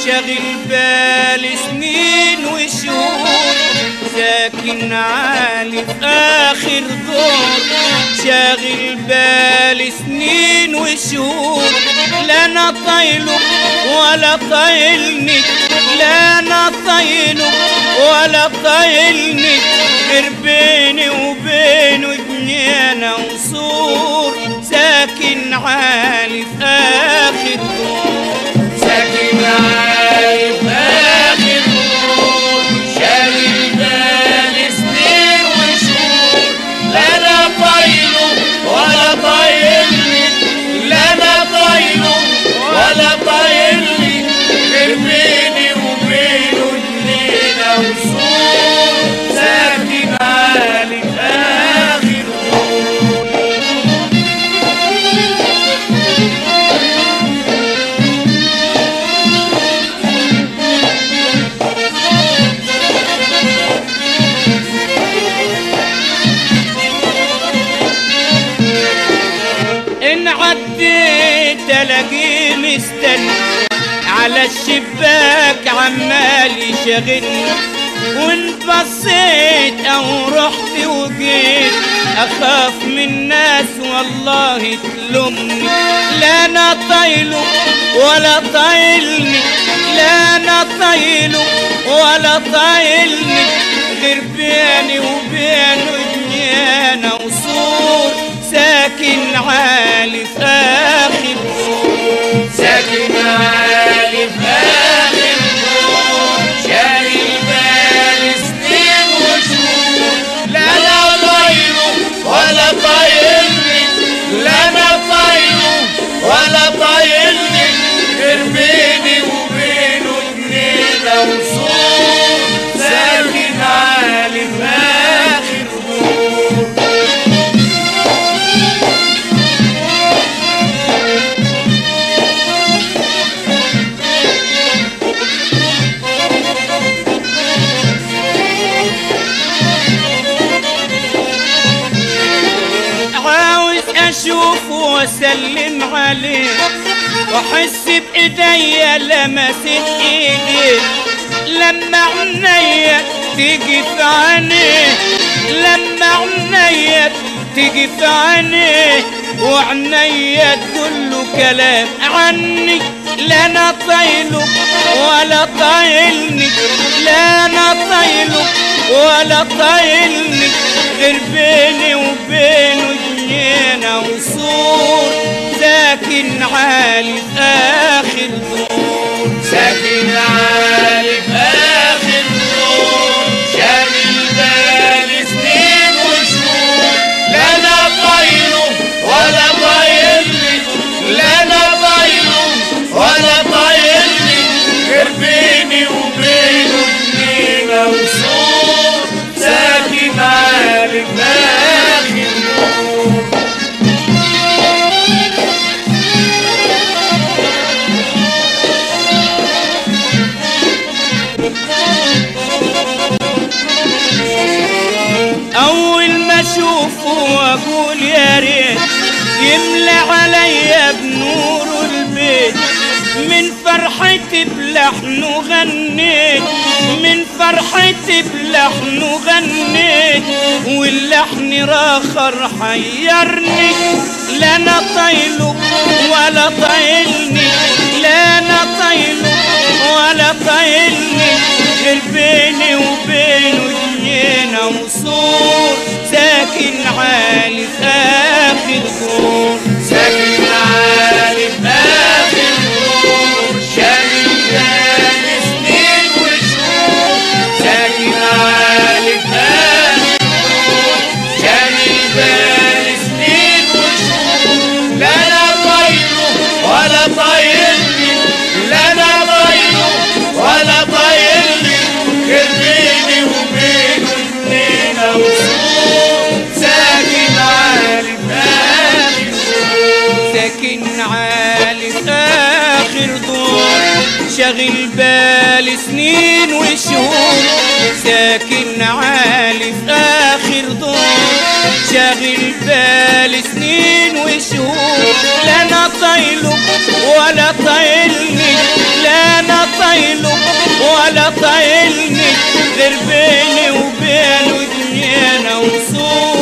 شاغل بالي سنين وشهور، ساكن عالي في آخر دور. شاغل بالي سنين وشهور، لا أنا طايله ولا طايلني، لا أنا طايله ولا طايلني، غير بيني وبينه جنينة وسور. ساكن عالي في آخر دور، ساكن عالي في آخر دور. شاغل بالي سنين وشهور، لا أنا طايله ولا طايلني، لا أنا طايله ولا طايلني، غير بيني وبينه جنينة وسور. ساكن عالي في آخر دور. إن عديت ألاقيه مستني على الشباك عمال يشغلني، وإن بصيت أو رحت وجيت أخاف من ناس والله تلومني. لا أنا طايله ولا طايلني، لا أنا طايله ولا طايلني، غير بيني وبينه جنينة وسور. ساكن عالي في آخر دور، ساكن عالي في آخر دور. شاغل بالي سنين وشهور، لا أنا طايله ولا طايلني، لا أنا طايله ولا طايلني، غير بيني وبينه جنينة وسور. ساكن عالي في آخر دور. أشوفه وأسلم عليه، وأحس بإيديا لمست إيديه، لما عنيا تيجي في عينيه، لما عنيا تيجي في عينيه، وعنيا تقوله كلام عني. لا أنا طايله ولا طايلني، لا أنا طايله ولا طايلني، غير بيني وبينه جنينة وسور. ساكن عالي في آخر دور، ساكن عالي في آخر دور. شاغل بالي سنين وشهور، لا أنا طايله ولا طايلني، لا أنا طايله ولا طايلني، غير بيني وبينه جنينة وسور. ساكن عالي في آخر دور. أول ما أشوفه وأقول يا ريت يملى عليا بنور البيت، من فرحتي بلحنه غنيت، من فرحتي بلحنه غنيت، واللحن راخر حيرني. لا أنا طايله ولا طايلني، لا أنا طايله ولا طايلني، غير بيني وبينه جنينة وسور. ساكن عالي في آخر دور، ساكن عالي في آخر دور. شاغل بالي سنين وشهور، ساكن عالي في آخر دور. شاغل بالي سنين وشهور، لا أنا طايله ولا طايلني، لا أنا طايله ولا طايلني، غير بيني وبينه جنينة وسور. ساكن عالي في آخر دور، ساكن عالي في آخر دور. شاغل بالي سنين وشهور، ساكن عالي في آخر دور. شاغل بالي سنين وشهور، لا أنا طايله ولا طايلني، لا أنا طايله طايلني غير بيني وبينه جنينة وصول